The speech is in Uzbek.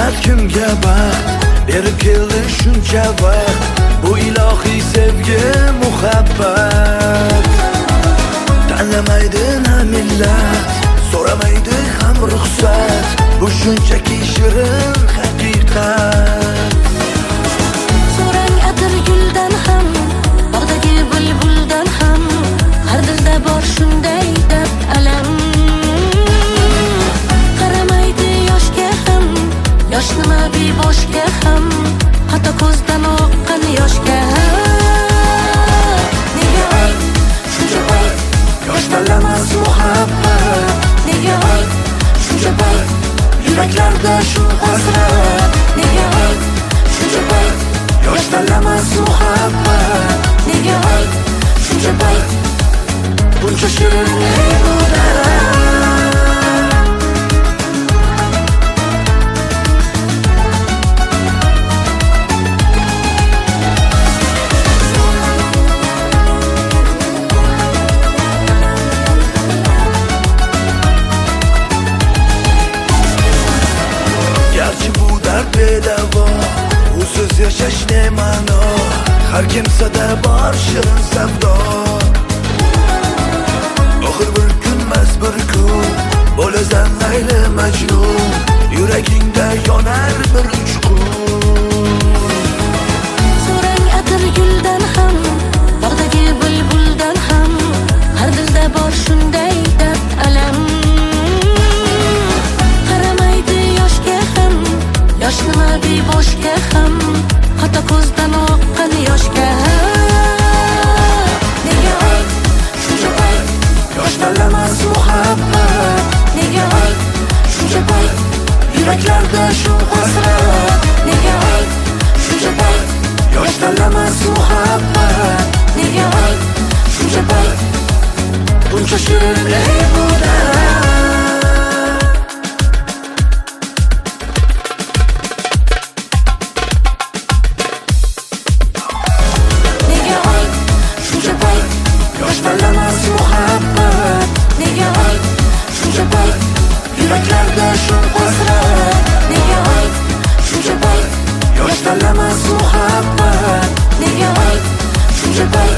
qismat kimga baxt berib keldi shuncha vaqt. Bu ilohiy sevgi muhabbat. Tanlamaydi na millat, so'ramaydi ham ruxsat. Bu shunchaki shirin haqiqat. So'rang atir guldan ham, bog'dagi bulbuldan ham, har dilda bor shunday dard alam. Qaramaydi yoshga ham, yosh nima beboshga ham, hatto ko'zdan oqqan yoshga ham. Nega oy shuncha boy yosh tanlamas muhabbat? Nega oy shuncha boy yuraklarda shu hasrat? Nega oy shuncha boy yosh tanlamas muhabbat? Nega oy shuncha boy buncha shirin bu dard? Garchi bu dard bedavo, usiz yashash ne ma'no? Har kimsada bor shirin savdo. Oxir bir kunmas bir kun bo'lasan Layli Majnun. Yuragingda yonar bir uchqun. So'rang atir guldan ham, bog'dagi bulbuldan ham, har dilda bor shunday dard alam. Qaramaydi yoshga ham, yosh nima beboshga ham, hatto ko'zdan oqqan yoshga ham. Nega oy shuncha boy yosh tanlamas muhabbat? Nega oy shuncha boy yuraklarda shu hasrat? Nega oy shuncha boy yosh tanlamas muhabbat? Nega oy shuncha boy buncha shirin bu dard? Nega oy shuncha boy yosh tanlamas muhabbat? Nega oy shuncha boy yuraklarda shu hasrat? Nega oy shuncha boy yosh tanlamas muhabbat? Nega oy shuncha boy